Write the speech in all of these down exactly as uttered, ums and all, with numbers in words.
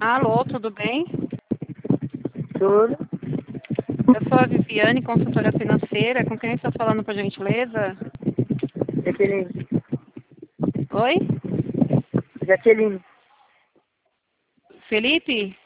Alô, tudo bem? Tudo. Eu sou a Viviane, consultora financeira. Com quem estou falando, por gentileza? Jaqueline. Oi? Jaqueline. Felipe?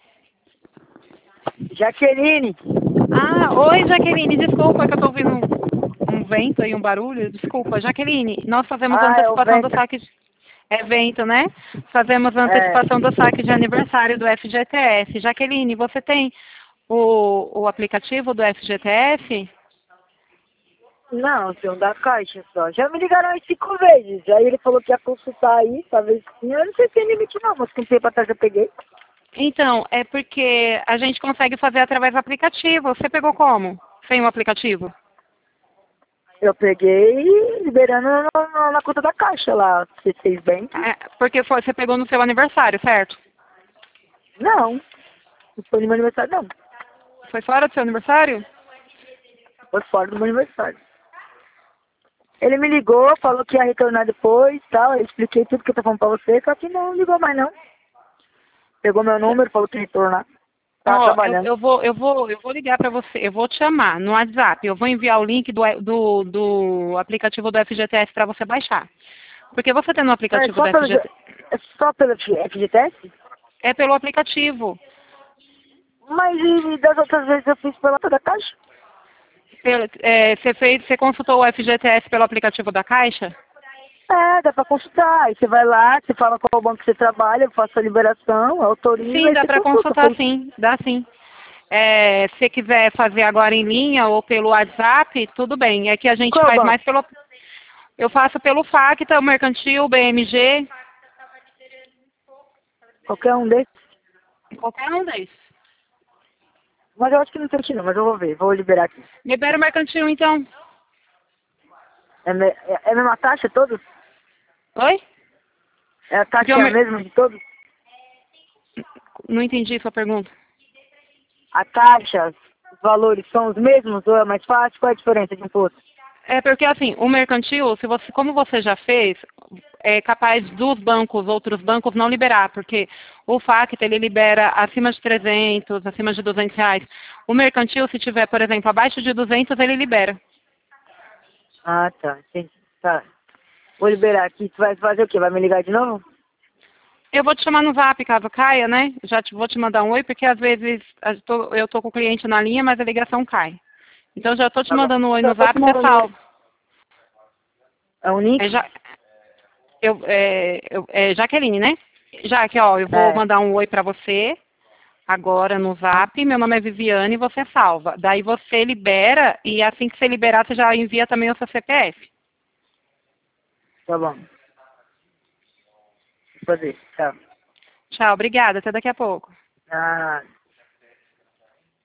Jaqueline. Ah, oi, Jaqueline. Desculpa que eu estou ouvindo um, um vento e um barulho. Desculpa, Jaqueline. Nós fazemos a Ah, é o antecipação do vento. saque de... É vento, né? Fazemos a É. antecipação do saque de aniversário do F G T S. Jaqueline, você tem o, o aplicativo do F G T S? Não, tem um da caixa só. Já me ligaram umas cinco vezes. Aí ele falou que ia consultar aí, talvez sim. Eu não sei se tem limite não, mas com o tempo atrás eu peguei. Então, é porque a gente consegue fazer através do aplicativo. Você pegou como? Sem o aplicativo? Eu peguei liberando na, na- na conta da caixa lá. C seis Bank. É, porque foi- você pegou no seu aniversário, certo? Não, não foi no meu aniversário não. Foi fora do seu aniversário? Foi fora do meu aniversário. Ele me ligou, falou que ia retornar depois e tal. Eu expliquei tudo que eu tô falando pra você, só que não ligou mais não. Pegou meu número, falou que ia retornar. Tava Ó, eu, trabalhando. eu vou, eu vou, eu vou ligar para você. Eu vou te chamar no WhatsApp. Eu vou enviar o link do, do, do aplicativo do F G T S para você baixar. Porque você tem no Não, é aplicativo só do pelo, F G T S, é só pelo F G T S? é pelo aplicativo. Mas e das outras vezes eu fiz pela da caixa? Pelo- é, você fez, você consultou o F G T S pelo aplicativo da Caixa? É, dá pra consultar. Aí você vai lá, você fala qual banco você trabalha, eu faço a liberação, autorizo, Sim, aí dá você para consulta. consultar Foi. sim, dá sim. É, se quiser fazer agora em linha ou pelo WhatsApp, tudo bem. É que a gente Qual é o faz mais banco? pelo. Eu faço pelo Facta, o Mercantil, B M G, Qualquer um desses. qualquer um desses. Mas eu acho que não tem aqui não, mas eu vou ver, vou liberar aqui. Libera o Mercantil, então. É, me- é, é a mesma taxa todos? Oi? É a Porque taxa eu é a mer- mesma de todos? não entendi sua pergunta. A taxa, os valores são os mesmos ou é mais fácil? Qual é a diferença de um pro outro? É porque assim, o mercantil, se você, como você já fez, é capaz dos bancos, outros bancos não liberar, porque o Facta ele libera acima de trezentos, acima de duzentos reais. O mercantil, se tiver, por exemplo, abaixo de duzentos, ele libera. Ah, tá. Entendi. Tá. Vou liberar aqui. Tu vai fazer o quê? Vai me ligar de novo? Eu vou te chamar no Zap caso caia, né? Já te, vou te mandar um oi, porque às vezes eu tô, eu tô com o cliente na linha, mas a ligação cai. Então já estou te Tá bom. mandando um oi Então, no eu tô te Zap, você mandando. salva. É o Nick? É, já, eu, é, eu, é Jaqueline, né? Já que, ó, eu vou É. mandar um oi para você agora no Zap. Meu nome é Viviane e você salva. Daí você libera e assim que você liberar, você já envia também o seu C P F. Tá bom. Vou fazer. Tchau. Tchau, obrigada. Até daqui a pouco. Ah.